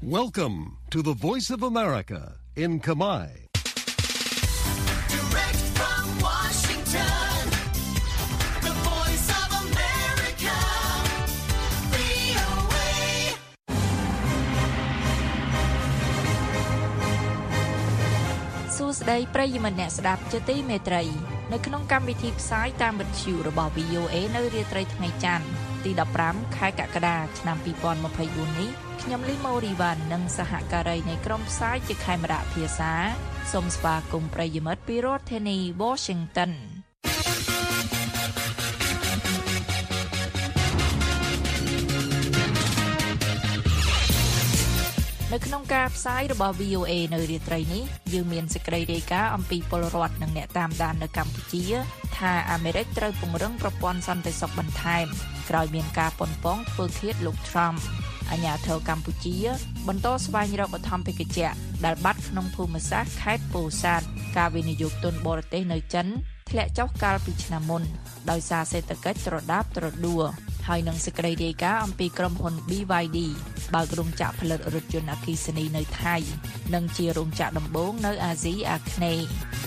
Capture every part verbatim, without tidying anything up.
Welcome to the Voice of America in Khmer. Direct from Washington, the Voice of America, វី អូ เอសួស្តីប្រិយមិត្តអ្នកស្ដាប់ជាទីមេត្រីនៅក្នុងកម្មវិធីផ្សាយតាមវិទ្យុរបស់ វី អូ เอ នៅរាត្រីថ្ងៃច័ន្ទទីដប់ប្រាំខែកក្កដាឆ្នាំពីរពាន់ម្ភៃបួននេះខ្ញុំលីម៉ូរីវ៉ាន់និងសហការីនៃក្រុមផ្សាយជាខេមរៈភាសាសូមស្វាគមន៍ប្រិយមិត្តពីរដ្ឋធានី Washington នៅក្នុងការផ្សាយរបស់ វី អូ เอ នៅរាត្រីនេះយើងមានសេចក្តីរាយការណ៍អំពីពលរដ្ឋនិងអ្នកតាមដាននៅកម្ពុជាថាអាមេរិកត្រូវពង្រឹងប្រព័ន្ធសន្តិសុខបន្ថែមក្រោយមានការប៉ុនប៉ងធ្វើឃាតលោក Trump អាជ្ញាធរកម្ពុជាបន្តស្វែងរកឧទ្ធម្ភាគចក្រដែលបាត់ក្នុងភូមិសាស្ត្រខេត្តពោធិ៍សាត់ការវិនិយោគទុនបរទេសនៅចិនធ្លាក់ចុះកាលពីឆ្នាំមុនដោយសារសេដ្ឋកិច្ចត្រដាបត្រដួលហើយនឹងសេចក្តីរាយការណ៍អំពីក្រុមហ៊ុន ប៊ី វ៉ៃ ឌី បើករោងចក្រផលិតរថយន្តអគ្គិសនីនៅថៃនិងជារោងចក្រដំបូងនៅអាស៊ីអាគ្នេយ៍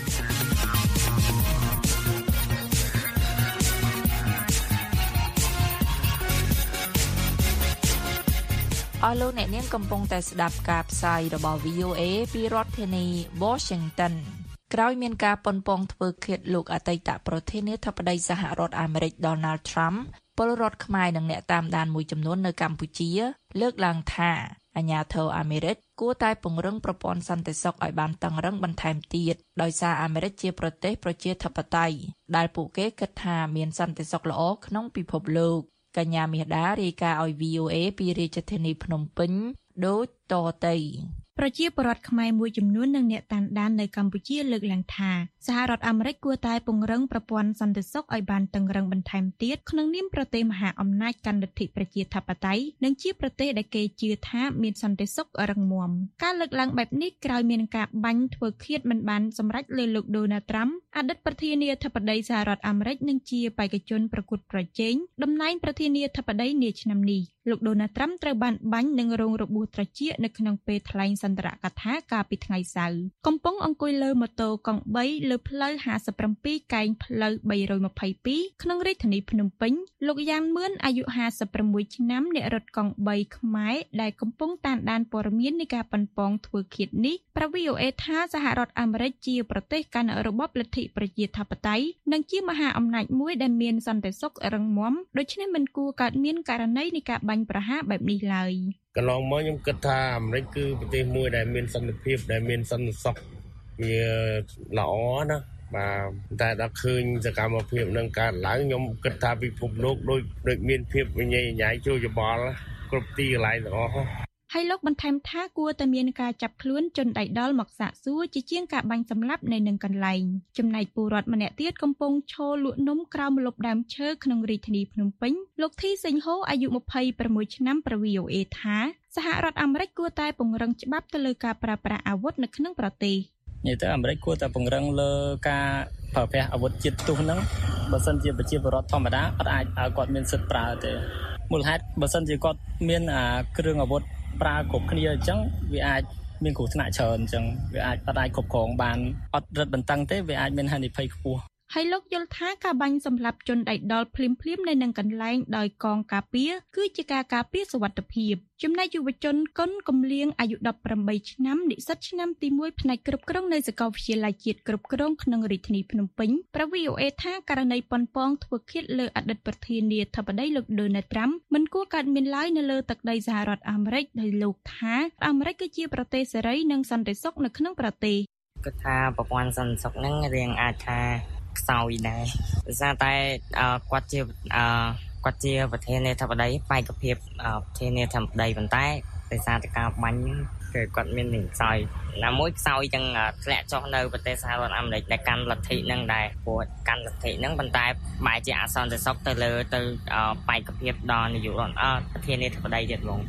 អស់លោកអ្នកនាងកំពុងតែស្ដាប់ការផ្សាយរបស់ វី អូ เอ ពីរដ្ឋធានី Washington ក្រោយមានការប៉ុនប៉ងធ្វើឃាតលោកអតីតប្រធានាធិបតីសហរដ្ឋអាមេរិក Donald Trump ពលរដ្ឋខ្មែរនិងអ្នកតាមដានមួយចំនួននៅកម្ពុជាលើកឡើងថាអាជ្ញាធរអាមេរិកគួរតែពង្រឹងប្រព័ន្ធសន្តិសុខឲ្យបានតឹងរ៉ឹងបន្ថែមទៀតដោយសារអាមេរិកជាប្រទេសប្រជាធិបតេយ្យដែលពួកគេគិតថាមានសន្តិសុខល្អក្នុងពិភពលោកកញ្ញាមាសដារាយការណ៍ឲ្យ វី អូ เอ ពីរាជធានីភ្នំពេញដូចតទៅប្រជាពលរដ្ឋខ្មែរមួយចំនួននិងអ្នកតាមដាននៅកម្ពុជាលើកឡើងថាសហរដ្ឋអាមេរិកគួរតែពង្រឹងប្រព័ន្ធសន្តិសុខឲ្យបានតឹងរ៉ឹងបន្ថែមទៀតក្នុងនាមប្រទេសមហាអំណាចកាន់លទ្ធិប្រជាធិបតេយ្យនិងជាប្រទេសដែលគេជឿថាមានសន្តិសុខរឹងមាំការលើកឡើងបែបនេះក្រោយមានការបាញ់ធ្វើឃាតមិនបានសម្រេចលើលោក Donald Trump អតីតប្រធានាធិបតីសហរដ្ឋអាមេរិកនិងជាបេក្ខជនប្រកួតប្រជែងតំណែងប្រធានាធិបតីនាឆ្នាំនេះលោក Donald Trump ត្រូវបានបាញ់និងរងរបួសត្រចៀកនៅក្នុងពេលថ្លែងសន្ទរកថាកាលពីថ្ងៃសៅរ៍កំពុងអង្គុយលើម៉ូតូកង់បីលើផ្លូវហាសិប៧កែងផ្លូវបីរយម្ភៃពីរក្នុងរាជធានីភ្នំពេញលោកយ៉ាងមឿនអាយុហាសិបប្រាំមួយឆ្នាំអ្នករត់កង់បីខ្មែរដែលកំពុងតាមដានព័ត៌មាននៃការប៉ុនប៉ងធ្វើឃាតនេះប្រាប់ វី អូ เอ ថាសហរដ្ឋអាមេរិកជាប្រទេសកាន់របបលទ្ធិប្រជាធិបតេយ្យនិងជាមហាអំណាចមួយដែលមានសន្តិសុខរឹងមាំដូច្នេះមិនគួរកើតមានករណីនៃការបាញ់ប្រហារបែបនេះឡើយកន្លងមកខ្ញុំគិតថាអាមេរិកគឺប្រទេសមួយដែលមានសន្តិភាពដែលមានសន្តិសុខវាល្អណាបាទតែដល់ឃើញសកម្មភាពនឹងកើតឡើងខ្ញុំគិតថាពិភពលោកដូចដូចមានភាពវិញ្ញាញ៉ៃចូលច្បល់គ្រប់ទីកន្លែងទាំងអស់ហើយលោកបន្ថែមថាគួរតែមានការចាប់ខ្លួនជនដៃដល់មកសាកសួរជាជាងការបាញ់សម្លាប់នៅនឹងកន្លែងចំណែកពលរដ្ឋម្នាក់ទៀតកំពុងឈរលក់នំក្រោមម្លប់ដើមឈើក្នុងរាជធានីភ្នំពេញលោកធីសេងហូអាយុម្ភៃប្រាំមួយឆ្នាំប្រវី អូ เอ ថាសហរដ្ឋអាមេរិកគួរតែពង្រឹងច្បាប់ទៅលើការប្រើប្រាស់អាវុធនៅក្នុងប្រទេសនិយាយទៅអាមេរិកគួរតែពង្រឹងលើការប្រើប្រាស់អាវុធជាតិផ្ទុះហ្នឹងបើសិនជាប្រជាពលរដ្ឋធម្មតាអត់អាចឲ្យគាត់មានសិទ្ធិប្រើទេមូលហេតុបើសិនជាគាត់មានអាគ្រឿងអាវុធប្រើគ្រប់គ្នាអញ្ចឹងវាអាចមានគ្រោះថ្នាក់ច្រើនអញ្ចឹងវាអាចអត់អាចគ្រប់គ្រងបានអត់រឹតបន្តឹងទេវាអាចមានហានិភ័យខ្ពស់ហើយលោកយល់ថាការបាញ់សម្លាប់ជនដៃដល់ភ្លាមភ្លាមនៅនឹងកន្លែងដោយកងការពារគឺជាការការពារសុវត្ថិភាពចំណែកយុវជនកុនកំលៀងអាយុដប់ប្រាំបីឆ្នាំនិស្សិតឆ្នាំទីមួយផ្នែកគ្រប់គ្រងនៅសាកលវិទ្យាល័យជាតិគ្រប់គ្រងក្នុងរាជធានីភ្នំពេញប្រវី អូ เอ ថាករណីប៉ុនប៉ងធ្វើឃាតលើអតីតប្រធានាធិបតីលោក Donald Trump មិនគួរកើតមានឡើយនៅលើទឹកដីសហរដ្ឋអាមេរិកដោយលោកថាអាមេរិកគឺជាប្រទេសសេរីនិងសន្តិសុខនៅក្នុងប្រទេសគាត់ថាប្រព័ន្ធសន្តិសុខហ្នឹងរៀងអាចថាខ្សោយដែរដោយសារតែគាត់ជាគាត់ជាប្រធានាធិបតីបេក្ខភាពប្រធានាធិបតីប៉ុន្តែដោយសារតែការបាញ់គឺគាត់មាននឹងខ្សោយណាមួយខ្សោយទាំងធ្លាក់ចុះនៅប្រទេសសហរដ្ឋអាមេរិកដែលកាន់លទ្ធិហ្នឹងដែរព្រោះកាន់លទ្ធិហ្នឹងប៉ុន្តែបែរជាអសន្តិសុខទៅលើទៅបេក្ខភាពដល់នាយករដ្ឋមន្ត្រីប្រធានាធិបតីទៀតហ្មង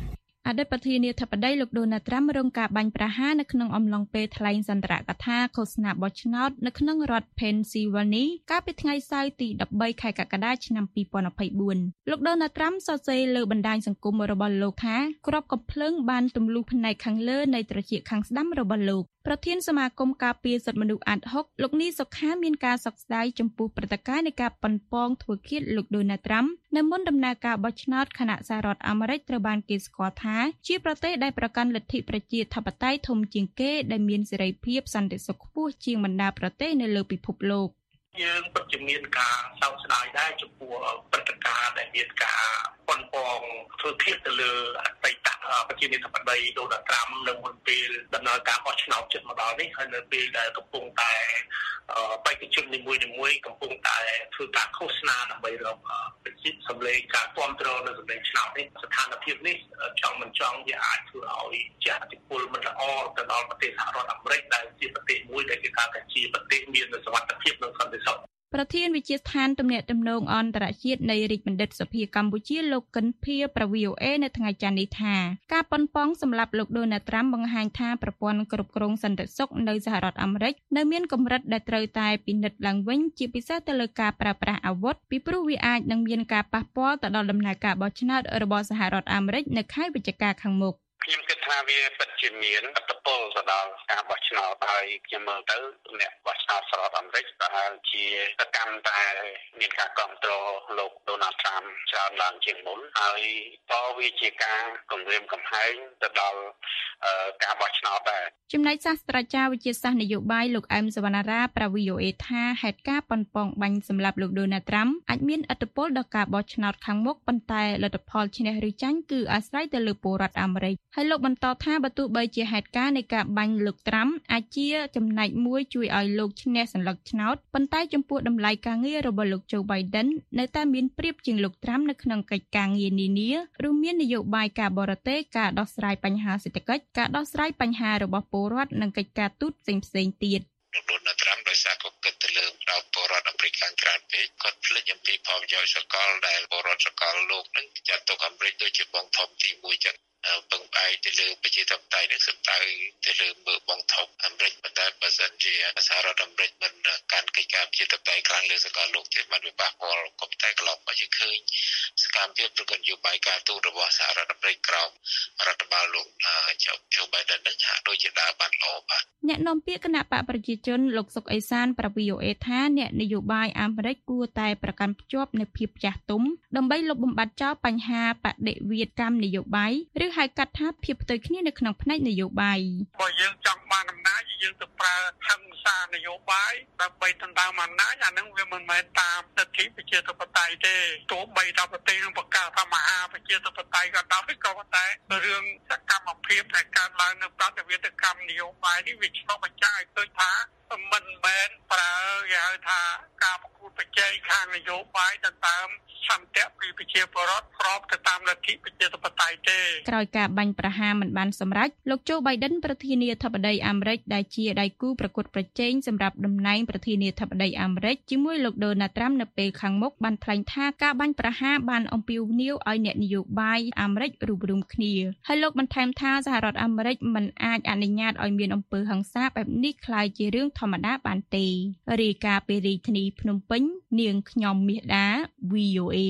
អតីតប្រធានាធិបតីលោកដូណាល់ត្រាំរងការបាញ់ប្រហារនៅក្នុងអំឡុងពេលថ្លែងសន្ទរកថាឃោសនាបោះឆ្នោតនៅក្នុងរដ្ឋ Pennsylvania កាលពីថ្ងៃសៅរ៍ទី13ខែកក្កដាឆ្នាំពីរពាន់ยี่สิบสี่លោកដូណាល់ត្រាំសរសេរលើបណ្ដាញសង្គមរបស់លោកថាគ្រាប់កាំភ្លើងបានទម្លុះផ្នែកខាងលើនៃត្រចៀកខាងស្ដាំរបស់លោកប្រធានសមាគមការពារសិទ្ធិមនុស្សអាតហុកលោកនីសុខាមានការសោកស្ដាយចំពោះព្រឹត្តិការណ៍នៃការប៉ុនប៉ងធ្វើឃាតលោកដូណាល់ត្រាំនៅមុនដំណើរការបោះឆ្នោតខណៈសហរដ្ឋអាមេរិកត្រូវបានគេស្គាល់ថាជាប្រទេសដែលប្រកាន់លទ្ធិប្រជាធិបតេយ្យធំជាងគេដែលមានសេរីភាពសន្តិសុខខ្ពស់ជាងបណ្ដាប្រទេសនៅលើពិភពលោកយើងពិតជាមានការសោកស្ដាយដែរចំពោះព្រឹត្តិការណ៍ដែលមានការប៉ុនប៉ងធ្វើឃាតទៅលើអតីតប្រជានាធិបតីដូណាល់ត្រាំនៅមុនពេលដំណើរការបោះឆ្នោតជិតមកដល់នេះហើយនៅពេលដែលកំពុងតែបេក្ខជននីមួយៗកំពុងតែធ្វើការឃោសនាដើម្បីរកប្រជាសម្លេងការគ្រប់គ្រងនៅសម្លេងឆ្នោតនេះស្ថានភាពនេះចង់មិនចង់វាអាចធ្វើឲ្យជាអតិពលមិនល្អទៅដល់ប្រទេសសហរដ្ឋអាមេរិកដែលជាប្រទេសមួយដែលគេថាជាប្រទេសមានសុវត្ថិភាពនិងសន្តិសុខប្រធានវិទ្យាស្ថានទំនាក់ទំនងអន្តរជាតិនៃរាជបណ្ឌិតសភាកម្ពុជាលោកកិនភៀប្រ វី អូ អេ នៅថ្ងៃច័ន្ទនេះថាការប៉ុនប៉ងសម្រាប់លោកដូណាល់ត្រាំបង្ហាញថាប្រព័ន្ធគ្រប់គ្រងសន្តិសុខនៅសហរដ្ឋអាមេរិកនៅមានកម្រិតដែលត្រូវតែពិនិត្យឡើងវិញជាពិសេសទៅលើការប្រើប្រាស់អាវុធពីព្រោះវាអាចនឹងមានការប៉ះពាល់ទៅដល់ដំណើរការបោះឆ្នោតរបស់សហរដ្ឋអាមេរិកនៅខែវិច្ឆិកាខាងមុខខ្ញុំគិតថាវាពិតជាមានឥទ្ធិពលទៅដល់ការបោះឆ្នោតហើយខ្ញុំមើលទៅអ្នកបោះឆ្នោតសហរដ្ឋអាមេរិកប្រហែលជាសកម្មតែមានការគ្រប់គ្រងលោកដូណាល់ត្រាំច្រើនឡើងជាងមុនហើយក៏វាជាការគម្រាមកំហែងទៅដល់ការបោះឆ្នោតដែរចំណែកសាស្ត្រាចារ្យវិទ្យាសាស្ត្រនយោបាយលោកអែមសវណ្ណារាប្រា វី អូ អេ ថាហេតុការណ៍ប៉ុនប៉ងបាញ់សម្រាប់លោកដូណាល់ត្រាំអាចមានឥទ្ធិពលដល់ការបោះឆ្នោតខាងមុខប៉ុន្តែលទ្ធផលឈ្នះឬចាញ់គឺអាស្រ័យទៅលើពលរដ្ឋអាមេរិកហើយលោកបន្តថាបើទោះបីជាហេតុការណ៍នៃការបាញ់លោកត្រាំអាចជាចំណែកមួយជួយឲ្យលោកឈ្នះសន្លឹកឆ្នោតប៉ុន្តែចំពោះតម្លៃការងាររបស់លោក Joe Biden នៅតែមានប្រៀបជាងលោកត្រាំនៅក្នុងកិច្ចការងារនានារួមមាននយោបាយការបរទេសការដោះស្រាយបញ្ហាសេដ្ឋកិច្ចការដោះស្រាយបញ្ហារបស់ពលរដ្ឋនិងកិច្ចការទូតផ្សេងៗទៀតលោកដូណាល់ត្រាំដោយសារក៏គិតទៅលើដល់ពលរដ្ឋអាមេរិកខាងក្រៅពេកគាត់ភ្លេចអំពីផលប្រយោជន៍សកលដែលពលរដ្ឋសកលលោកនឹងចាត់ទុកអាមេរិកដូចជាបងធំទីមួយចឹងពឹងផ្អែកទៅលើប្រជាធិបតេយ្យនេះសំដៅទៅលើមើលបងធំអាមេរិកប៉ុន្តែបើសិនជាសហរដ្ឋអាមេរិកមិនកាន់កិច្ចការប្រជាធិបតេយ្យខ្លាំងលើសកលលោកទេបានវាប៉ះពាល់ក៏តែកន្លងមកយើងឃើញសកម្មភាពប្រកបនយោបាយការទូតរបស់សហរដ្ឋអាមេរិកក្រោមរដ្ឋបាលលោកJoe Biden នឹងហាក់ដូចជាដើរបានល្អបាទអ្នកនាំពាក្យគណៈបកប្រជាជនលោកសុកអេសានប្រា វី អូ អេ ថាអ្នកនយោបាយអាមេរិកគួរតែប្រកាន់ភ្ជាប់នូវភាពចាស់ទុំដើម្បីលុបបំបាត់ចោលបញ្ហាបដិវេកម្មនយោបាយឬហៅកាត់ថាភាពផ្ទុយគ្នានៅក្នុងផ្នែកនយោបាយបើយើងចង់បានអំណាចយើងទៅប្រើហិង្សានយោបាយដើម្បីដណ្ដើមអំណាចអានឹងវាមិនមែនតាមលទ្ធិប្រជាធិបតេយ្យទេទោះបីថាប្រទេសនឹងប្រកាសថាមហាប្រជាធិបតេយ្យក៏ដោយក៏ប៉ុន្តែរឿងសកម្មភាពដែលកើតឡើងនៅប្រតិវេកម្មនយោបាយនេះវាឆ្លុះបញ្ចាំងឲ្យឃើញថាមិនមែនប្រើគេហៅថាការប្រកួតប្រជែងខាងនយោបាយទៅតាមសន្តិពីប្រជាពលរដ្ឋស្របទៅតាមលទ្ធិប្រជាធិបតេយ្យទេក្រោយការបាញ់ប្រហារមិនបានសម្រេចលោក Joe Biden ប្រធានាធិបតីអាមេរិកដែលជាដៃគូប្រកួតប្រជែងសម្រាប់តំណែងប្រធានាធិបតីអាមេរិកជាមួយលោក Donald Trump នៅពេលខាងមុខបានថ្លែងថាការបាញ់ប្រហារបានអំពាវនាវឲ្យអ្នកនយោបាយអាមេរិករួបរวมគ្នាហើយលោកបន្ថែមថាសហរដ្ឋអាមេរិកមិនអាចអនុញ្ញាតឲ្យមានអំពើហិង្សាបែបនេះក្លាយជារឿងធម្មតាបានទេរាយការណ៍ពីរាជធានីភ្នំពេញនាងខ្ញុំមាសដា វី អូ អេ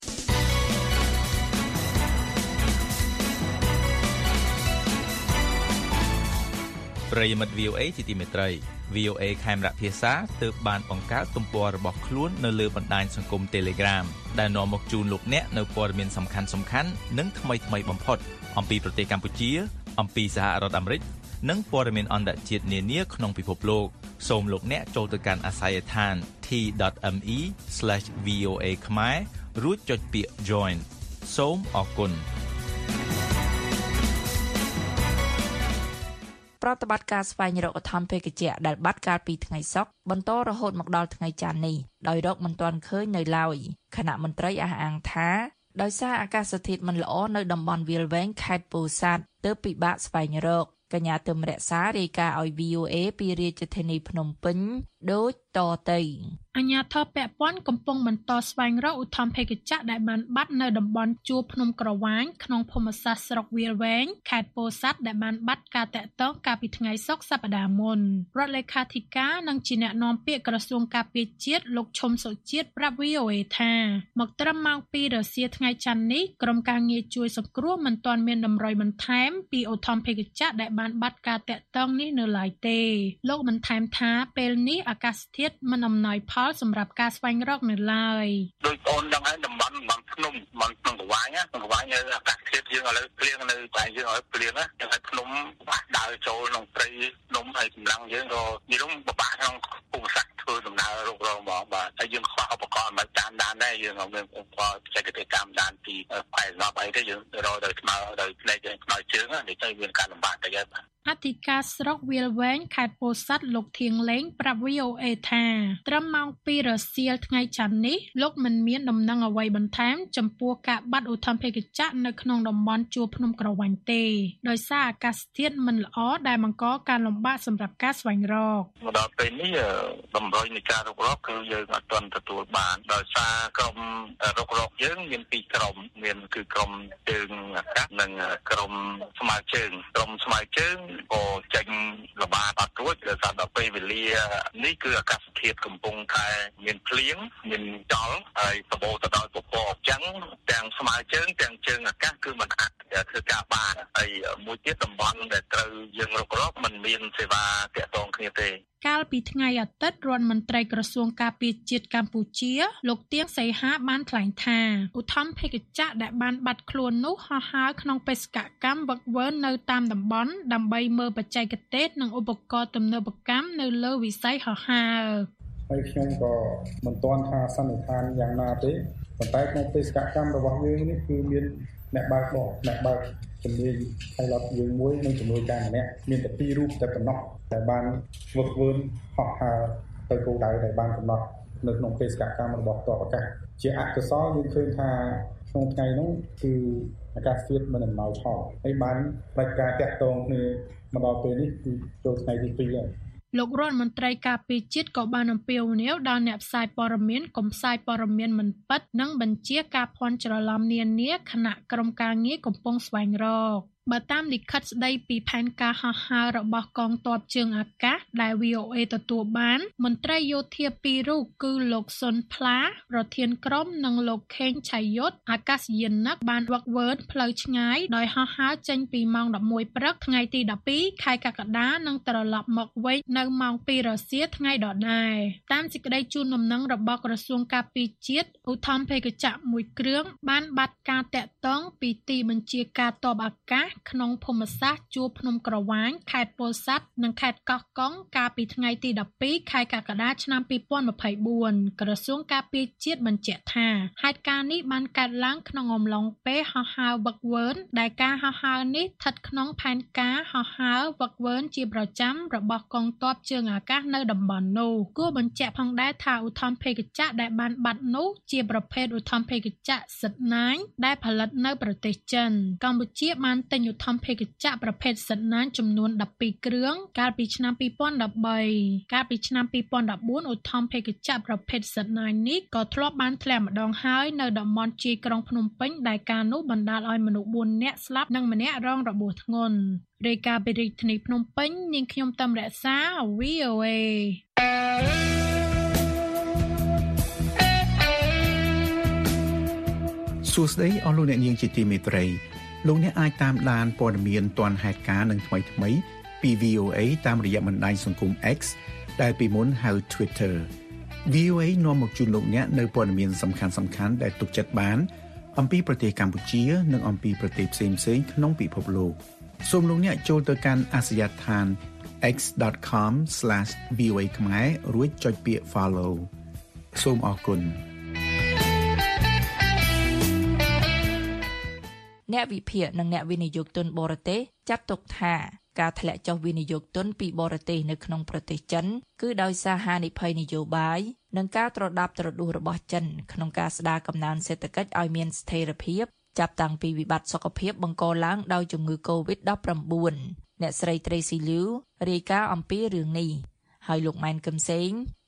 ប្រិយមិត្ត វី អូ អេ ជាទីមេត្រី វី អូ អេ ខេមរៈភាសាទើបបានបង្កើតទំព័ររបស់ខ្លួននៅលើបណ្ដាញសង្គម Telegram ដែលនាំមកជូនលោកអ្នកនៅព័ត៌មានសំខាន់ៗនិងថ្មីៗបំផុតអំពីប្រទេសកម្ពុជាអំពីសហរដ្ឋអាមេរិកនិងព័ត៌មានអន្តរជាតិនានាក្នុងពិភពលោកសូមលោកអ្នកចូលទៅកាន់អាសយដ្ឋាន t dot m e slash v o a ខ្មែររួចចុចពាក្យ join សូមអរគុណប្រតិបត្តិការស្វែងរកអធិបតេយ្យកិច្ចដែលបាត់កាលពីថ្ងៃសុក្របន្តរហូតមកដល់ថ្ងៃច័ន្ទនេះដោយរកមិនទាន់ឃើញនៅឡើយគណៈមន្ត្រីអះអាងថាដោយសារអាកាសធាតុមិនល្អនៅតំបន់វាលវែងខេត្តពោធិ៍សាត់ទើបពិបាកស្វែងរកកញ្ញាទឹមរក្សារាយការណ៍ឲ្យ វី អូ អេ ពីរាជធានីភ្នំពេញដូចតទៅអាជ្ញាធរពាក់ព័ន្ធកំពុងបន្តស្វែងរកឧទ្ធម្ភាគចក្រដែលបានបាត់នៅតំបន់ជួរភ្នំក្រវាញក្នុងភូមិសាស្ត្រស្រុកវាលវែងខេត្តពោធិ៍សាត់ដែលបានបាត់ការតាក់ទងកាលពីថ្ងៃសុក្រសប្តាហ៍មុនរដ្ឋលេខាធិការនិងជាអ្នកនាំពាក្យក្រសួងការពារជាតិលោកឈុំសុជាតិប្រាប់ វី អូ เอ ថាមកត្រឹមម៉ោងពីររសៀលថ្ងៃច័ន្ទនេះក្រុមការងារជួយសង្គ្រោះមិនទាន់មានតម្រុយបន្ថែមពីឧទ្ធម្ភាគចក្រដែលបានបាត់ការតាក់ទងនេះនៅឡើយទេលោកបន្ថែមថាពេលនេះអាកាសធាតុមិនអំណោយផលសម្រាប់ការស្វែងរកនៅឡើយដោយអូនដឹងហើយតំបន់តំបន់ភ្នំតំបន់ភ្នំក្រវាញណាក្រវាញអាកាសធាតុយើងឥឡូវភ្លៀងនៅតែយើងឲ្យភ្លៀងណាយើងឲ្យភ្នំបាក់ដើរចូលក្នុងព្រៃភ្នំហើយកម្លាំងយើងក៏និយាយទៅពិបាកក្នុងភូមិសាស្ត្រធ្វើដំណើររុករកហ្មងបាទហើយយើងខ្វះឧបករណ៍មិនតាមដានដែរយើងអត់មានឧបករណ៍បច្ចេកទេសតាមដានពីផ្នែកសម្រាប់អីទេយើងរកដោយស្មើដោយផ្នែកយើងខ្នើយជើងនេះទៅមានការលំបាកតិចហើយបាទអធិការស្រុកវាលវែងខេត្តពោធិ៍សាត់លោកធៀងលេងប្រាប់ វី អូ เอ ថាត្រឹមម៉ោងពីររសៀលថ្ងៃច័ន្ទនេះលោកមិនមានដំណឹងអ្វីបន្ថែមចំពោះការបាត់ឧទ្ធម្ភាគចក្រនៅក្នុងតំបន់ជួរភ្នំក្រវាញទេដោយសារអាកាសធាតុមិនល្អដែលបង្កការលំបាកសម្រាប់ការស្វែងរកមកដល់ពេលនេះតម្រុយនៃការរុករកគឺយើងអត់ទាន់ទទួលបានដោយសារក្រុមរុករកយើងមានពីរក្រុមមានគឺក្រុមជើងអាកាសនិងក្រុមស្មៅជើងក្រុមស្មៅជើងក៏ចេញល្បាតអត់រួចដោយសារដល់ពេលវេលានេះគឺអាកាសធាតុកំពុងតែមានភ្លៀងមានចោលហើយសម្បូរទៅដោយពពកអញ្ចឹងទាំងស្មៅជើងទាំងជើងអាកាសគឺមិនអាចធ្វើការបានហើយមួយទៀតតំបន់ដែលត្រូវយើងរុករកមិនមានសេវាទាក់ទងគ្នាទេកាលពីថ្ងៃអាទិត្យរដ្ឋមន្ត្រីក្រសួងការពារជាតិកម្ពុជាលោកទៀងសីហាបានថ្លែងថាឧទ្ធម្ភាគចក្រដែលបានបាត់ខ្លួននោះហោះហើរក្នុងបេសកកម្មវឹកវើនៅតាមតំបន់ដើម្បីមើលបច្ចេកទេសនិងឧបករណ៍ទំនើបកម្មនៅលើវិស័យហោះហើរហើយខ្ញុំក៏មិនទាន់ថាសន្និដ្ឋានយ៉ាងណាទេប៉ុន្តែក្នុងបេសកកម្មរបស់យើងនេះគឺមានអ្នកបើកបរអ្នកបើកជំនាញ pilot យើងមួយនិងជំនួយការម្នាក់មានតែពីររូបតែប៉ុណ្ណោះដែលបានវឹកវើហោះហើរទៅគោលដៅដែលបានកំណត់នៅក្នុងបេសកកម្មរបស់ទ័ពអាកាសជាអកុសលយើងឃើញថាក្នុងថ្ងៃនោះគឺអាកាសធាតុមិនអំណោយផលហើយបានផ្ដាច់ការតាក់ទងគ្នាមកដល់ពេលនេះគឺចូលថ្ងៃទីពីរហើយលោករដ្ឋមន្ត្រីការពារជាតិក៏បានអំពាវនាវដល់អ្នកផ្សាយព័ត៌មានកុំផ្សាយព័ត៌មានមិនពិតនិងបញ្ជាការភ័ន្តច្រឡំនានាខណៈក្រុមការងារកំពុងស្វែងរកបើតាមលិខិតស្ដីពីផែនការហោះហើររបស់កងទ័ពជើងអាកាសដែល វី អូ เอ ទទួលបានមន្ត្រីយោធាពីររូបគឺលោកសុនផ្លាប្រធានក្រុមនិងលោកខេងឆៃយុទ្ធអាកាសយានិកបានវឹកវើផ្លូវឆ្ងាយដោយហោះហើរចេញពីម៉ោងដប់មួយព្រឹកថ្ងៃទីដប់ពីរខែកក្កដានិងត្រឡប់មកវិញនៅម៉ោងពីររសៀលថ្ងៃដដែលតាមសេចក្តីជូនដំណឹងរបស់ក្រសួងការពារជាតិឧទ្ធម្ភាគចក្រមួយគ្រឿងបានបាត់ការតាក់ទងពីទីបញ្ជាការទ័ពអាកាសក្នុងភូមិសាស្ត្រជួរភ្នំក្រវាញខេត្តពោធិ៍សាត់និងខេត្តកោះកុងកាលពីថ្ងៃទីដប់ពីរខែកក្កដាឆ្នាំពីរពាន់ម្ភៃបួនក្រសួងការពារជាតិបញ្ជាក់ថាហេតុការណ៍នេះបានកើតឡើងក្នុងអំឡុងពេលហោះហើរវឹកវើដែលការហោះហើរនេះស្ថិតក្នុងផែនការហោះហើរវឹកវើជាប្រចាំរបស់កងទ័ពជើងអាកាសនៅតំបន់នោះគួរបញ្ជាក់ផងដែរថាឧទ្ធម្ភាគចក្រដែលបានបាត់នោះជាប្រភេទឧទ្ធម្ភាគចក្រសិតណាញដែលផលិតនៅប្រទេសចិនកម្ពុជាបានទិញឧទ្ធម្ភាគចក្រប្រភេទសិតណាញចំនួនដប់ពីរគ្រឿងកាលពីឆ្នាំពីរពាន់ដប់បីកាលពីឆ្នាំពីរពាន់ដប់បួនឧទ្ធម្ភាគចក្រប្រភេទសិតណាញនេះក៏ធ្លាប់បានធ្លាក់ម្ដងហើយនៅតំបន់ជាយក្រុងភ្នំពេញដែលការនោះបណ្ដាលឲ្យមនុស្សបួននាក់ស្លាប់និងម្នាក់រងរបួសធ្ងន់រាយការណ៍ពីរាជធានីភ្នំពេញនាងខ្ញុំតំរក្សា វី អូ เอសួស្តីអស់លោកអ្នកនាងជាទីមេត្រីលោកអ្នកអាចតាមដានព័ត៌មានទាន់ហេតុការណ៍និងថ្មីថ្មីពី វី អូ เอ តាមរយៈបណ្ដាញសង្គម X ដែលពីមុនហៅ Twitter វី អូ เอ នាំមកជូនលោកអ្នកនៅព័ត៌មានសំខាន់ៗដែលទុកចិត្តបានអំពីប្រទេសកម្ពុជានិងអំពីប្រទេសផ្សេងៗក្នុងពិភពលោកសូមលោកអ្នកចូលទៅកាន់អាសយដ្ឋាន x dot com slash v o a ខ្មែររួចចុចពាក្យ Follow សូមអរគុណអ្នកវិភាគនិងអ្នកវិនិយោគទុនបរទេសចាត់ទុកថាការធ្លាក់ចុះវិនិយោគទុនពីបរទេសនៅក្នុងប្រទេសចិនគឺដោយសារហានិភ័យនយោបាយនិងការត្រដាបត្រដួសរបស់ចិនក្នុងការស្ដារកំណើនសេដ្ឋកិច្ចឲ្យមានស្ថិរភាពចាប់តាំងពីវិបត្តិសុខភាពបង្កឡើងដោយជំងឺ កូវីដ ដប់ប្រាំបួន អ្នកស្រី Tracy Liu រាយការណ៍អំពីរឿងនេះហើយលោកម៉ែនកឹមសេង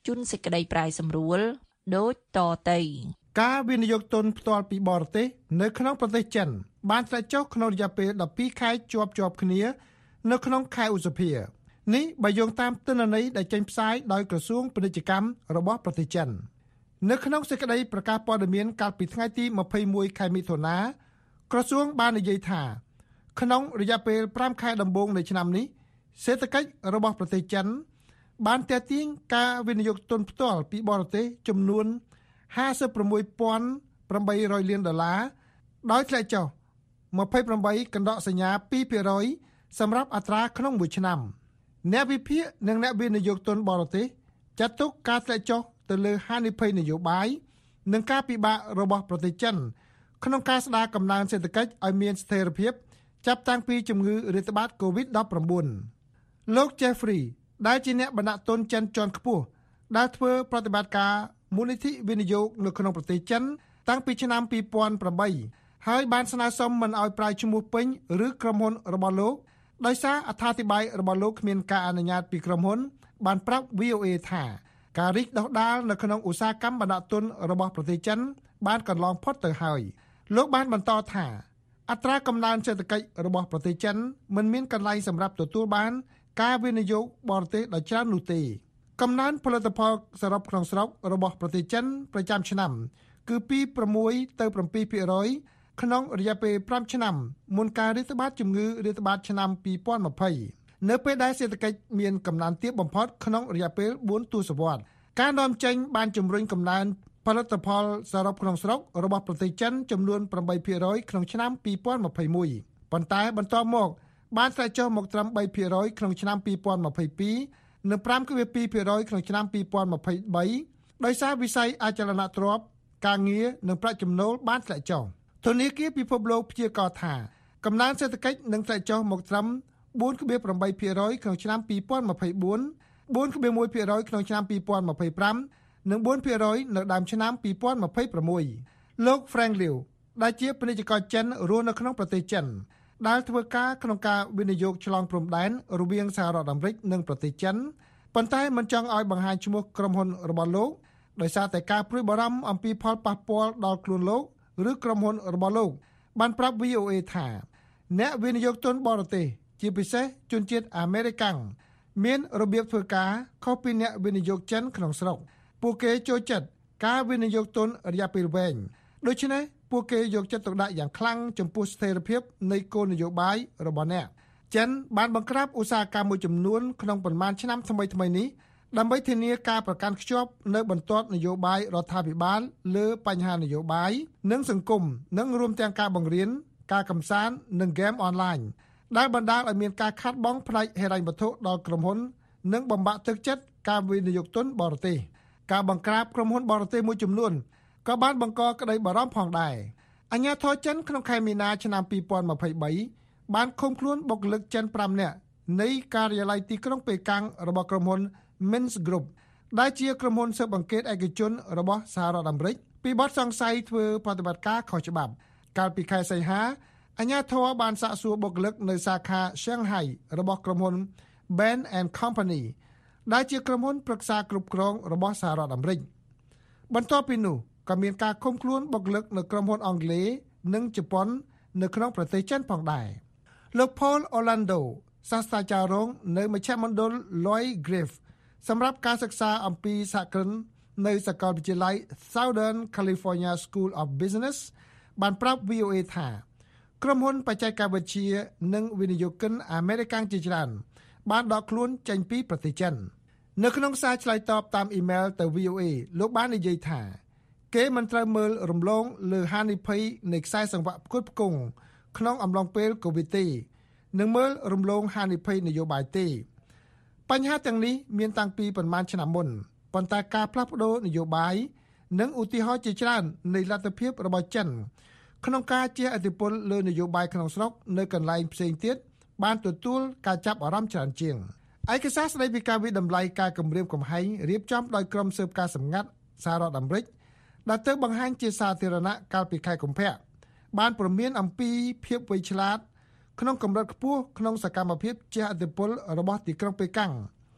ជូនសេចក្តីប្រាយសម្រួលដូចតទៅការវិនិយោគទុនផ្ទាល់ពីបរទេសនៅក្នុងប្រទេសចិនបានធ្លាក់ចុះក្នុងរយៈពេលដប់ពីរខែជាប់ជាប់គ្នានៅក្នុងខែឧសភានេះបើយោងតាមទិន្នន័យដែលចេញផ្សាយដោយក្រសួងពាណិជ្ជកម្មរបស់ប្រទេសចិននៅក្នុងសេចក្តីប្រកាសព័ត៌មានកាលពីថ្ងៃទីម្ភៃមួយខែមិថុនាក្រសួងបាននិយាយថាក្នុងរយៈពេលប្រាំខែដំបូងនៃឆ្នាំនេះសេដ្ឋកិច្ចរបស់ប្រទេសចិនបានទាក់ទាញការវិនិយោគទុនផ្ទាល់ពីបរទេសចំនួនห้าสิบหกพันแปดร้อยលានដុល្លារដោយធ្លាក់ចុះยี่สิบแปดកណ្ដកសញ្ញា two percent សម្រាប់អត្រាក្នុងមួយឆ្នាំអ្នកវិភាគនិងអ្នកវិនិយោគទុនបរទេសចាត់ទុកការធ្លាក់ចុះទៅលើហានិភ័យនយោបាយនិងការពិបាករបស់ប្រទេសចិនក្នុងការស្ដារកំណើនសេដ្ឋកិច្ចឲ្យមានស្ថិរភាពចាប់តាំងពីជំងឺរាតត្បាត COVID ដប់ប្រាំបួន លោក Jeffrey ដែលជាអ្នកបណ្ដាក់ទុនចិនជាន់ខ្ពស់ដែលធ្វើប្រតិបត្តិការមូលនិធិវិនិយោគនៅក្នុងប្រទេសចិនតាំងពីឆ្នាំtwo thousand eightហើយបានស្នើសុំមិនឲ្យប្រើឈ្មោះពេញឬក្រុមហ៊ុនរបស់លោកដោយសារអត្ថាធិប្បាយរបស់លោកគ្មានការអនុញ្ញាតពីក្រុមហ៊ុនបានប្រាប់ V O A ថាការរីកដុះដាលនៅក្នុងឧស្សាហកម្មបណ្ដាក់ទុនរបស់ប្រទេសចិនបានកន្លងផុតទៅហើយលោកបានបន្តថាអត្រាកំណើនសេដ្ឋកិច្ចរបស់ប្រទេសចិនមិនមានកន្លែងសម្រាប់ទទួលបានការវិនិយោគបរទេសដ៏ច្រើននោះទេកំណើនផលិតផលសរុបក្នុងស្រុករបស់ប្រទេសចិនប្រចាំឆ្នាំគឺពីsixទៅseven percent ក្នុងរយៈពេលfiveឆ្នាំមុនការរាតត្បាតជំងឺរាតត្បាតឆ្នាំtwenty twentyនៅពេលដែលសេដ្ឋកិច្ចមានកំណើនទាបបំផុតក្នុងរយៈពេលfourទសវត្សរ៍ការនាំចេញបានជំរុញកំណើនផលិតផលសរុបក្នុងស្រុករបស់ប្រទេសចិនចំនួនeight percent ក្នុងឆ្នាំtwenty twenty-oneប៉ុន្តែបន្ទាប់មកបានធ្លាក់ចុះមកត្រឹមthree percent ក្នុងឆ្នាំtwenty twenty-twoនិងfive point two percent ក្នុងឆ្នាំtwenty twenty-threeដោយសារវិស័យអចលនទ្រព្យការងារនិងប្រាក់ចំណូលបានធ្លាក់ចុះធនាគារពិភពលោកព្យាករណ៍ថាកំណើនសេដ្ឋកិច្ចនឹងធ្លាក់ចុះមកត្រឹមfour point eight percent ក្នុងឆ្នាំtwenty twenty-four four point one percent ក្នុងឆ្នាំtwenty twenty-fiveនិងfour percent នៅដើមឆ្នាំtwenty twenty-sixលោក Frank Liu ដែលជាពាណិជ្ជករចិនរស់នៅក្នុងប្រទេសចិនដែលធ្វើការក្នុងការវិនិយោគឆ្លងព្រំដែនរវាងសហរដ្ឋអាមេរិកនិងប្រទេសចិនប៉ុន្តែមិនចង់ឲ្យបង្ហាញឈ្មោះក្រុមហ៊ុនរបស់លោកដោយសារតែការព្រួយបារម្ភអំពីផលប៉ះពាល់ដល់ខ្លួនលោកឬក្រុមហ៊ុនរបស់លោកបានប្រាប់ V O A ថាអ្នកវិនិយោគទុនបរទេសជាពិសេសជនជាតិអាមេរិកមានរបៀបធ្វើការខុសពីអ្នកវិនិយោគចិនក្នុងស្រុកពួកគេចូលចិត្តការវិនិយោគទុនរយៈពេលវែងដូច្នេះពួកគេយកចិត្តទុកដាក់យ៉ាងខ្លាំងចំពោះស្ថិរភាពនៃគោលនយោបាយរបស់អ្នកចិនបានបង្ក្រាបឧស្សាហកម្មមួយចំនួនក្នុងប៉ុន្មានឆ្នាំថ្មីៗនេះដើម្បីធានាការប្រកាន់ខ្ជាប់នៅបន្ទាត់នយោបាយរដ្ឋាភិបាលលើបញ្ហានយោបាយនិងសង្គមនិងរួមទាំងការបង្រៀនការកម្សាន្តនិងហ្គេមអនឡាញដែលបណ្ដាលឲ្យមានការខាតបង់ផ្នែកហិរញ្ញវត្ថុដល់ក្រុមហ៊ុននិងបំបាក់ទឹកចិត្តការវិនិយោគទុនបរទេសការបង្ក្រាបក្រុមហ៊ុនបរទេសមួយចំនួនក៏បានបង្កក្តីបារម្ភផងដែរអាជ្ញាធរចិនក្នុងខែមីនាឆ្នាំtwenty twenty-threeបានឃុំខ្លួនបុគ្គលិកចិនfiveនាក់នៃការិយាល័យទីក្រុងប៉េកាំងរបស់ក្រុមហ៊ុន Minsk Group ដែលជាក្រុមហ៊ុនស៊ើបអង្កេតឯកជនរបស់សហរដ្ឋអាមេរិកពីបទសង្ស័យធ្វើប្រតិបត្តិការខុសច្បាប់កាលពីខែសីហាអាជ្ញាធរបានសាកសួរបុគ្គលិកនៅសាខា Shanghai របស់ក្រុមហ៊ុន Bain and Company ដែលជាក្រុមហ៊ុនប្រឹក្សាគ្រប់គ្រងរបស់សហរដ្ឋអាមេរិកបន្ទាប់ពីនោះក៏មានការឃុំខ្លួនបុគ្គលិកនៅក្រុមហ៊ុនអង់គ្លេសនិងជប៉ុននៅក្នុងប្រទេសចិនផងដែរលោក Paul Orlando សាស្ត្រាចារ្យរងនៅមជ្ឈមណ្ឌល Lloyd Griff សម្រាប់ការសិក្សាអំពីសហគ្រិននៅសាកលវិទ្យាល័យ Southern California School of Business បានប្រាប់ V O A ថាក្រុមហ៊ុនបច្ចេកវិទ្យានិងវិនិយោគិនអាមេរិកជាច្រើនបានដកខ្លួនចេញពីប្រទេសចិននៅក្នុងសារឆ្លើយតបតាមអ៊ីមែលទៅ V O A លោកបាននិយាយថាគេមិនត្រូវមើលរំលងលើហានិភ័យនៃខ្សែសង្វាក់ផ្គត់ផ្គង់ក្នុងអំឡុងពេល COVID ទេនិងមើលរំលងហានិភ័យនយោបាយទេបញ្ហាទាំងនេះមានតាំងពីប្រមាណឆ្នាំមុនប៉ុន្តែការផ្លាស់ប្ដូរនយោបាយនិងឧទាហរណ៍ជាច្រើននៃលទ្ធភាពរបស់ចិនក្នុងការជះឥទ្ធិពលលើនយោបាយក្នុងស្រុកនៅកន្លែងផ្សេងទៀតបានទទួលការចាប់អារម្មណ៍ច្រើនជាងឯកសារស្តីពីការវិតម្លៃការគម្រាមកំហែងរៀបចំដោយក្រុមស៊ើបការសម្ងាត់សហរដ្ឋអាមេរិកដែលទៅបង្ហាញជាសាធារណៈកាលពីខែកុម្ភៈបានព្រមានអំពីភាពវៃឆ្លាតក្នុងកម្រិតខ្ពស់ក្នុងសកម្មភាពជះឥទ្ធិពលរបស់ទីក្រុងប៉េកាំង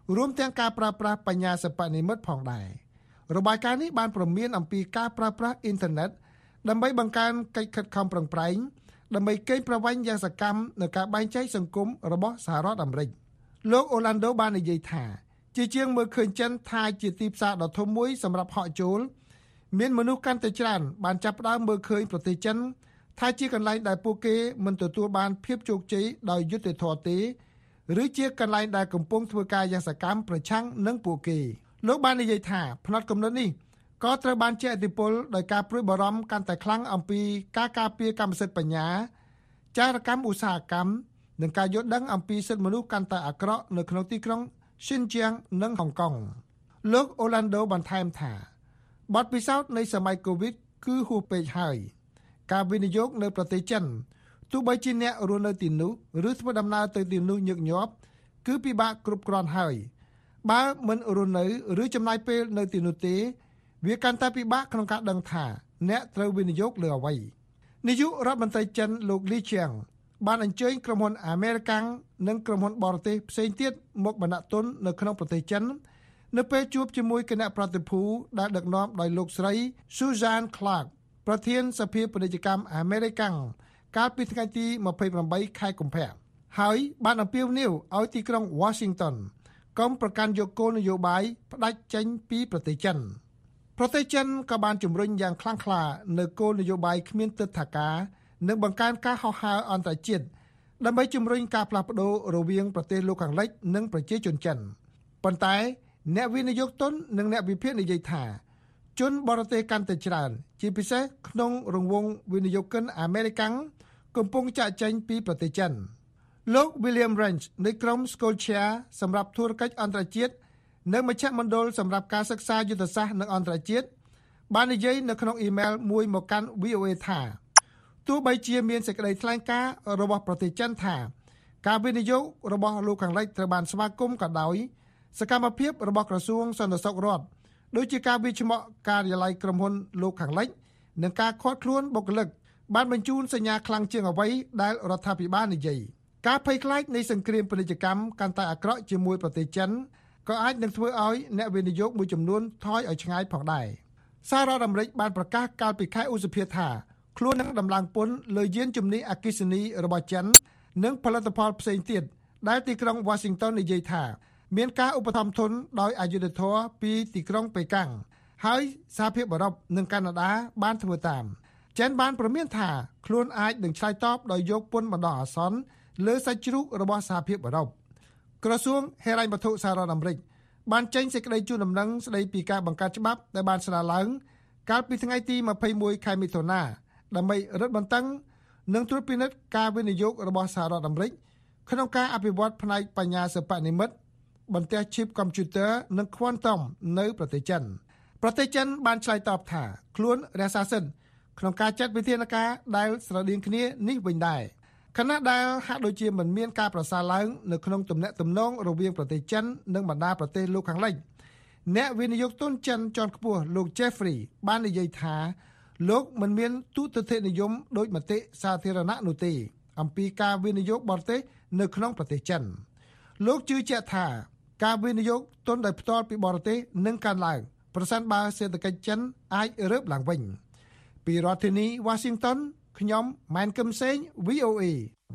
រួមទាំងការប្រើប្រាស់បញ្ញាសិប្បនិម្មិតផងដែររបាយការណ៍នេះបានព្រមានអំពីការប្រើប្រាស់អ៊ីនធឺណិតដើម្បីបង្កើនកិច្ចខិតខំប្រឹងប្រែងដើម្បីកេងប្រវ័ញ្ចយ៉ាងសកម្មនៅការបែងចែកសង្គមរបស់សហរដ្ឋអាមេរិកលោកអូឡាន់ដូបាននិយាយថាជាជាងមើលឃើញចិនថាជាទីផ្សារដ៏ធំមួយសម្រាប់ហក់ចូលមានមនុស្សកាន់តែច្រើនបានចាប់ផ្ដើមមើលឃើញប្រទេសចិនថាជាកន្លែងដែលពួកគេមិនទទួលបានភាពជោគជ័យដោយយុត្តិធម៌ទេឬជាកន្លែងដែលកំពុងធ្វើការយ៉ាងសកម្មប្រឆាំងនឹងពួកគេលោកបាននិយាយថាផ្នត់គំនិតនេះក៏ត្រូវបានជះឥទ្ធិពលដោយការព្រួយបារម្ភកាន់តែខ្លាំងអំពីការការពារកម្មសិទ្ធិបញ្ញាចារកម្មឧស្សាហកម្មនិងការយល់ដឹងអំពីសិទ្ធិមនុស្សកាន់តែអាក្រក់នៅក្នុងទីក្រុង Xinjiang និងហុងកុងលោកអូឡាន់ដូបន្ថែមថាបទពិសោធន៍នៃសម័យកូវីដគឺហួសពេកហើយការវិនិយោគនៅប្រទេសចិនទោះបីជាអ្នករស់នៅទីនោះឬធ្វើដំណើរទៅទីនោះញឹកញាប់គឺពិបាកគ្រប់គ្រាន់ហើយបើមិនរស់នៅឬចំណាយពេលនៅទីនោះទេវាកាន់តែពិបាកក្នុងការដឹងថាអ្នកត្រូវវិនិយោគលើអ្វីនាយករដ្ឋមន្ត្រីចិនលោកលីជៀងបានអញ្ជើញក្រុមហ៊ុនអាមេរិកាំងនិងក្រុមហ៊ុនបរទេសផ្សេងទៀតមកបណ្ដាក់ទុននៅក្នុងប្រទេសចិននៅពេលជួបជាមួយគណៈប្រតិភូដែលដឹកនាំដោយលោកស្រី Susan Clark ប្រធានសភាពាណិជ្ជកម្មអាមេរិកាំងកាលពីថ្ងៃទីยี่สิบแปดខែកុម្ភៈហើយបានអំពាវនាវឲ្យទីក្រុង Washington កុំប្រកាន់យកគោលនយោបាយផ្ដាច់ចេញពីប្រទេសចិនប្រទេសចិនក៏បានជំរុញយ៉ាងខ្លាំងក្លានៅគោលនយោបាយគ្មានទិដ្ឋាការនិងបង្កើនការហោះហើរអន្តរជាតិដើម្បីជំរុញការផ្លាស់ប្ដូររវាងប្រទេសលោកខាងលិចនិងប្រជាជនចិនប៉ុន្តែអ្នកវិនិយោគទុននិងអ្នកវិភាគនិយាយថាជនបរទេសកាន់តែច្រើនជាពិសេសក្នុងរង្វង់វិនិយោគិនអាមេរិកាំងកំពុងចាកចេញពីប្រទេសចិនលោក William Ranch នៃក្រុម Scotia សម្រាប់ធុរកិច្ចអន្តរជាតិនៅមជ្ឈមណ្ឌលសម្រាប់ការសិក្សាយុទ្ធសាស្ត្រនិងអន្តរជាតិបាននិយាយនៅក្នុងអ៊ីមែលមួយមកកាន់ វី អូ អេ ថាទោះបីជាមានសេចក្តីថ្លែងការណ៍របស់ប្រទេសចិនថាការវិនិយោគរបស់លោកខាងលិចត្រូវបានស្វាគមន៍ក៏ដោយសកម្មភាពរបស់ក្រសួងសន្តិសុខរដ្ឋដូចជាការវិច្ឆមកការិយាល័យក្រុមហ៊ុនលោកខាងលិចនិងការឃាត់ខ្លួនបុគ្គលិកបានបញ្ជូនសញ្ញាខ្លាំងជាងអ្វីដែលរដ្ឋាភិបាលនិយាយការភ័យខ្លាចនៃសង្គ្រាមពាណិជ្ជកម្មកាន់តែអាក្រក់ជាមួយប្រទេសចិនក៏អាចនឹងធ្វើឲ្យអ្នកវិនិយោគមួយចំនួនថយឲ្យឆ្ងាយផងដែរសហរដ្ឋអាមេរិកបានប្រកាសកាលពីខែឧសភាថាខ្លួននឹងដំឡើងពន្ធលើយានជំនិះអគ្គិសនីរបស់ចិននិងផលិតផលផ្សេងទៀតដែលទីក្រុង Washington និយាយថាមានការឧបត្ថម្ភទុនដោយអយុត្តិធម៌ពីទីក្រុងប៉េកាំងហើយសហភាពអឺរ៉ុបនិងកាណាដាបានធ្វើតាមចិនបានប្រមានថាខ្លួនអាចនឹងឆ្លើយតបដោយយកពន្ធបណ្ដោះអាសន្នលើសាច់ជ្រូករបស់សហភាពអឺរ៉ុបក្រសួងហិរញ្ញវត្ថុសហរដ្ឋអាមេរិកបានចេញសេចក្តីជូនដំណឹងស្តីពីការបង្កើតច្បាប់ដែលបានស្នើឡើងកាលពីថ្ងៃទីยี่สิบเอ็ดខែមិថុនាដើម្បីរឹតបន្តឹងនិងត្រួតពិនិត្យការវិនិយោគរបស់សហរដ្ឋអាមេរិកក្នុងការអភិវឌ្ឍផ្នែកបញ្ញាសិប្បនិម្មិតបន្ទះ chip computer និង quantum នៅប្រទេសចិនប្រទេសចិនបានឆ្លើយតបថាខ្លួនរក្សាសិទ្ធិក្នុងការចាត់វិធានការដែលស្រដៀងគ្នានេះវិញដែរខណៈដែលហាក់ដូចជាមិនមានការប្រសើរឡើងនៅក្នុងទំនាក់ទំនងរវាងប្រទេសចិននិងបណ្ដាប្រទេសលោកខាងលិចអ្នកវិនិយោគទុនចិនជាន់ខ្ពស់លោក Jeffrey បាននិយាយថាលោកមិនមានទូទស្សនិយមដោយមតិសាធារណៈនោះទេអំពីការវិនិយោគបរទេសនៅក្នុងប្រទេសចិនលោកជឿជាក់ថាការវិនិយោគទុនដោយផ្ទាល់ពីបរទេសនឹងកើនឡើងប្រសិនបើសេដ្ឋកិច្ចចិនអាចរើបឡើងវិញពីរដ្ឋធានី Washington ខ្ញុំម៉ែនកឹមសេង វី អូ អេ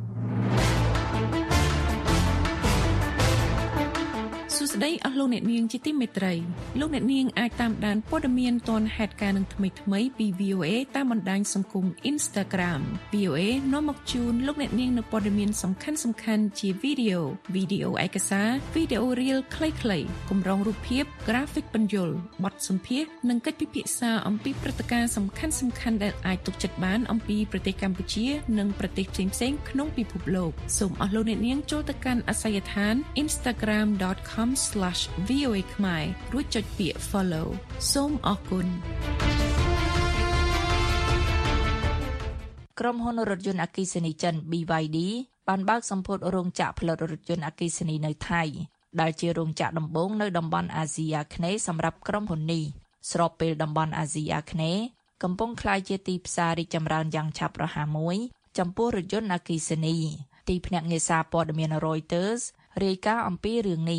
សួស្តីអស់លោកអ្នកនាងជាទីមេត្រីលោកអ្នកនាងអាចតាមដានព័ត៌មានទាន់ហេតុការណ៍នឹងថ្មីថ្មីពី វី អូ អេ តាមបណ្ដាញសង្គម Instagram វី អូ អេ នាំមកជូនលោកអ្នកនាងនៅព័ត៌មានសំខាន់ៗជាវីដេអូវីដេអូឯកសារវីដេអូ Reel ខ្លីៗគម្រោងរូបភាព Graphic ពន្យល់បទសម្ភាសន៍និងកិច្ចពិភាក្សាអំពីព្រឹត្តិការណ៍សំខាន់ៗដែលអាចទុកចិត្តបានអំពីប្រទេសកម្ពុជានិងប្រទេសផ្សេងៗក្នុងពិភពលោកសូមអស់លោកអ្នកនាងចូលទៅកាន់អាសយដ្ឋាន instagram dot com slash v o a ខ្មែររួចចុចពាក្យ follow សូមអរគុណក្រុមហ៊ុនរថយន្តអគ្គិសនីចិន ប៊ី វ៉ៃ ឌី បានបើកសម្ពោធរោងចក្រផលិតរថយន្តអគ្គិសនីនៅថៃដែលជារោងចក្រដំបូងនៅតំបន់អាស៊ីអាគ្នេយ៍សម្រាប់ក្រុមហ៊ុននេះស្របពេលតំបន់អាស៊ីអាគ្នេយ៍កំពុងក្លាយជាទីផ្សាររីកចម្រើនយ៉ាងឆាប់រហ័សមួយចំពោះរថយន្តអគ្គិសនីទីភ្នាក់ងារសារព័ត៌មាន Reuters រាយការណ៍អំពីរឿងនេះ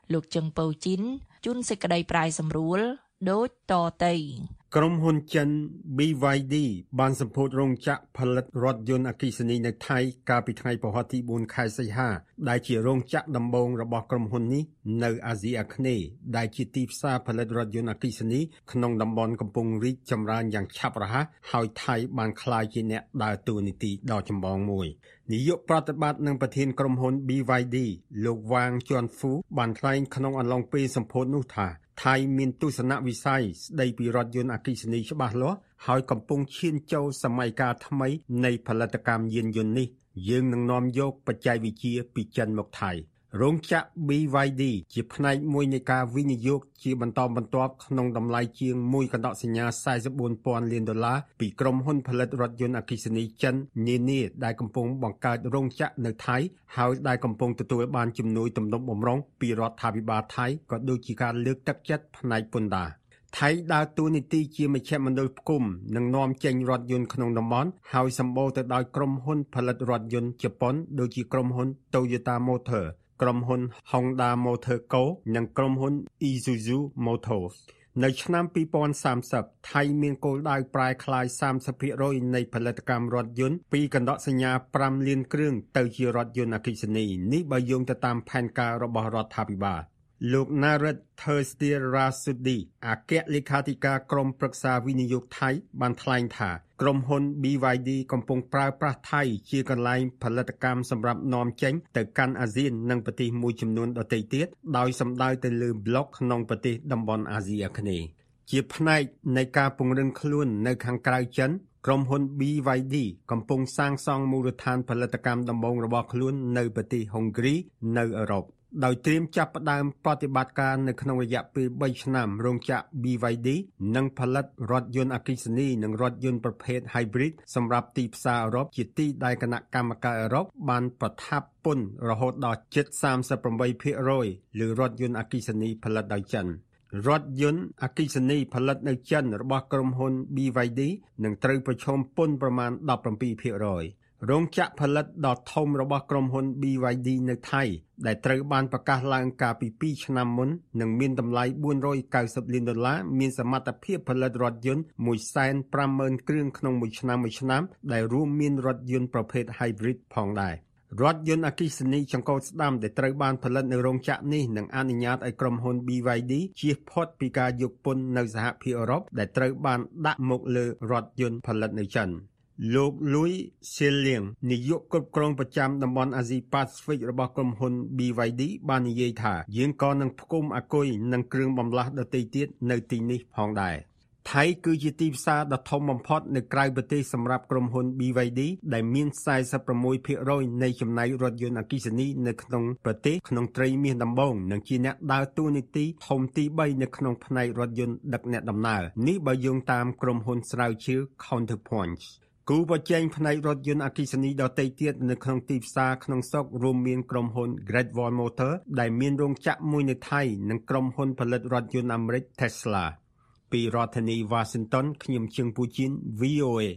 លោកជឹងពៅជីនជួនសេចក្តីប្រាយសម្រួលដូចតទៅក្រុមហ៊ុនចិន ប៊ី វ៉ៃ ឌី បានសម្ពោធរោងចក្រផលិតរថយន្តអគ្គិសនីនៅថៃកាលពីថ្ងៃពហុទីបួនខែសីហាដែលជារោងចក្រដំបូងរបស់ក្រុមហ៊ុននេះនៅអាស៊ីអាគ្នេយ៍ដែលជាទីផ្សារផលិតរថយន្តអគ្គិសនីក្នុងតំបន់កំពង់រីកចម្រើនយ៉ាងឆាប់រហ័សហើយថៃបានក្លាយជាអ្នកដើរតួនាទីដ៏ចម្បងមួយនាយកប្រតិបត្តិនិងប្រធានក្រុមហ៊ុន ប៊ី វ៉ៃ ឌី លោកវ៉ាងជន់ហ្វូបានថ្លែងក្នុងអំឡុងពេលសម្ពោធនោះថាថៃមានទស្សនវិស័យស្ដីពីរថយន្តអគ្គិសនីច្បាស់លាស់ហើយកំពុងឈានចូលសម័យកាលថ្មីនៃផលិតកម្មយានយន្តនេះយើងនឹងនាំយកបច្ចេកវិទ្យាពីចិនមកថៃរោងចក្រ ប៊ី វ៉ៃ ឌី ជាផ្នែកមួយនៃការវិនិយោគជាបន្តបន្ទាប់ក្នុងតម្លៃជាងមួយកណ្ដកសញ្ញាសែនបួនពាន់លានដុល្លារពីក្រុមហ៊ុនផលិតរថយន្តអគ្គិសនីចិននានាដែលកំពុងបង្កើតរោងចក្រនៅថៃហើយដែលកំពុងទទួលបានជំនួយទំនុកបម្រុងពីរដ្ឋាភិបាលថៃក៏ដូចជាការលើកទឹកចិត្តផ្នែកពន្ធដារថៃដើរតួនាទីជាមជ្ឈមណ្ឌលផ្គុំនិងនាំចេញរថយន្តក្នុងតំបន់ហើយសម្បូរទៅដោយក្រុមហ៊ុនផលិតរថយន្តជប៉ុនដូចជាក្រុមហ៊ុន Toyota Motor ក្រុមហ៊ុន Honda Motor Co និងក្រុមហ៊ុន Isuzu Motors នៅឆ្នាំពីរពាន់សាមសិបថៃមានគោលដៅប្រែក្លាយ សាមសិបភាគរយ នៃផលិតកម្មរថយន្តពីកណ្ដកសញ្ញាប្រាំលានគ្រឿងទៅជារថយន្តអគ្គិសនីនេះបើយោងទៅតាមផែនការរបស់រដ្ឋាភិបាលលោក Narit Thursday Rasudi អគ្គលេខាធិការក្រុមប្រឹក្សាវិនិយោគថៃបានថ្លែងថាក្រុមហ៊ុន ប៊ី វ៉ៃ ឌី កំពុងប្រើប្រាស់ថៃជាកន្លែងផលិតកម្មសម្រាប់នាំចេញទៅកាន់អាស៊ាននិងប្រទេសមួយចំនួនដទៃទៀតដោយសំដៅទៅលើប្លុកក្នុងប្រទេសតំបន់អាស៊ីអាគ្នេយ៍ជាផ្នែកនៃការពង្រឹងខ្លួននៅខាងក្រៅចិនក្រុមហ៊ុន ប៊ី វ៉ៃ ឌី កំពុងសាងសង់មូលដ្ឋានផលិតកម្មដំបូងរបស់ខ្លួននៅប្រទេសហុងគ្រីនៅអឺរ៉ុបដោយត្រៀមចាប់ផ្ដើមប្រតិបត្តិការនៅក្នុងរយៈពេលបីឆ្នាំរោងចក្រ ប៊ី វ៉ៃ ឌី នឹងផលិតរថយន្តអគ្គិសនីនិងរថយន្តប្រភេទ Hybrid សម្រាប់ទីផ្សារអឺរ៉ុបជាទីដែលគណៈកម្មការអឺរ៉ុបបានប្រថាប់ពន្ធរហូតដល់ជិតសាមសិបប្រាំបីភាគរយលើរថយន្តអគ្គិសនីផលិតដោយចិនរថយន្តអគ្គិសនីផលិតនៅចិនរបស់ក្រុមហ៊ុន ប៊ី វ៉ៃ ឌី នឹងត្រូវប្រឈមពន្ធប្រមាណដប់ប្រាំពីរភាគរយរោងចក្រផលិតដ៏ធំរបស់ក្រុមហ៊ុន ប៊ី វ៉ៃ ឌី នៅថៃដែលត្រូវបានប្រកាសឡើងកាលពីពីរឆ្នាំមុននិងមានតម្លៃបួនរយកៅសិបលានដុល្លារមានសមត្ថភាពផលិតរថយន្តមួយសែនប្រាំម៉ឺនគ្រឿងក្នុងមួយឆ្នាំមួយឆ្នាំដែលរួមមានរថយន្តប្រភេទ Hybrid ផងដែររថយន្តអគ្គិសនីចង្កូតស្ដាំដែលត្រូវបានផលិតនៅរោងចក្រនេះនឹងអនុញ្ញាតឲ្យក្រុមហ៊ុន ប៊ី វ៉ៃ ឌី ជៀសផុតពីការយកពន្ធនៅសហភាពអឺរ៉ុបដែលត្រូវបានដាក់មកលើរថយន្តផលិតនៅចិនលោក Louis Seliang នាយកគ្រប់គ្រងប្រចាំតំបន់អាស៊ីប៉ាស៊ីហ្វិករបស់ក្រុមហ៊ុន ប៊ី វ៉ៃ ឌី បាននិយាយថាយើងក៏នឹងផ្គុំអាគុយនិងគ្រឿងបន្លាស់ដទៃទៀតនៅទីនេះផងដែរថៃគឺជាទីផ្សារដ៏ធំបំផុតនៅក្រៅប្រទេសសម្រាប់ក្រុមហ៊ុន ប៊ី វ៉ៃ ឌី ដែលមានសែនសិបប្រាំមួយភាគរយនៃចំណែករថយន្តអគ្គិសនីនៅក្នុងប្រទេសក្នុងត្រីមាសដំបូងនិងជាអ្នកដើរតួនាទីធំទីបីនៅក្នុងផ្នែករថយន្តដឹកអ្នកដំណើរនេះបើយោងតាមក្រុមហ៊ុនស្រាវជ្រាវ Counterpointគូប្រជែងផ្នែករថយន្តអគ្គិសនីដទៃទៀតនៅក្នុងទីផ្សារក្នុងស្រុករួមមានក្រុមហ៊ុន Great Wall Motor ដែលមានរោងចក្រមួយនៅថៃនិងក្រុមហ៊ុនផលិតរថយន្តអាមេរិក Tesla ពីរដ្ឋធានី Washington ខ្ញុំជឹងពូជីន វី អូ เอ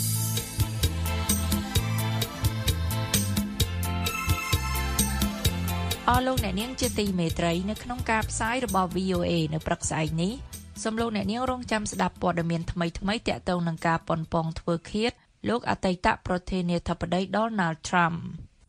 អស់លោកអ្នកនាងជាទីមេត្រីនៅក្នុងការផ្សាយរបស់ វី អូ เอ នៅព្រឹកស្អែកនេះសូមលោកអ្នកនាងរងចាំស្ដាប់ព័ត៌មានថ្មីៗទាក់ទងនឹងការប៉ុនប៉ងធ្វើឃាតលោកអតីតប្រធានាធិបតី Donald Trump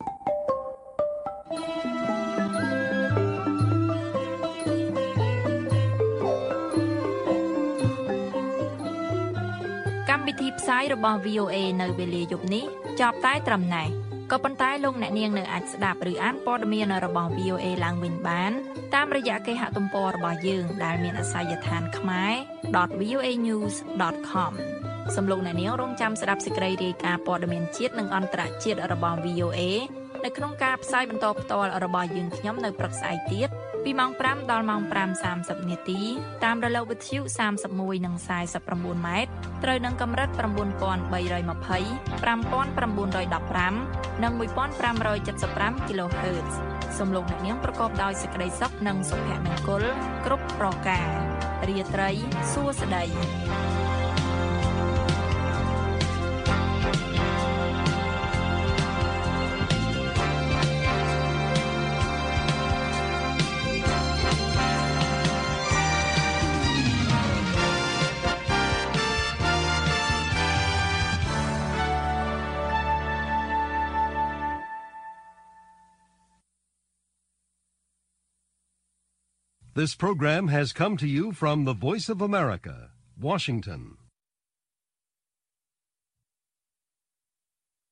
កម្មវិធីផ្សាយរបស់ វី អូ เอ នៅវេលាយប់នេះចប់តែត្រឹមណេះក៏ប៉ុន្តែលោកអ្នកនាងនៅអាចស្ដាប់ឬអានព័ត៌មានរបស់ វី អូ เอ ឡើងវិញបានតាមរយៈគេហទំព័ររបស់យើងដែលមានអាសយដ្ឋាន ខ្មែរ ដត វី អូ เอ ញូស ដត ខម សូមលោកអ្នកនាងរងចាំស្ដាប់សេចក្តីរាយការណ៍ព័ត៌មានជាតិនិងអន្តរជាតិរបស់ វី អូ เอ នៅក្នុងការផ្សាយបន្តផ្ទាល់របស់យើងខ្ញុំនៅព្រឹកស្អែកទៀតពីម៉ោងប្រាំដល់ម៉ោងប្រាំសាមសិបនាទីតាមរលកវិទ្យុសាមសិបមួយនិងខ្សែសិបប្រាំបួនម៉ែត្រត្រូវនឹងកម្រិត៩បី២០ ៥៩១៥និងមួយពាន់ប្រាំរយเจ็ดสิบห้า kHz សូមលោកអ្នកនាងប្រកបដោយសេចក្តីសុខនិងសុភមង្គលគ្រប់ប្រការរាត្រីសួស្តី This program has come to you from the Voice of America, Washington.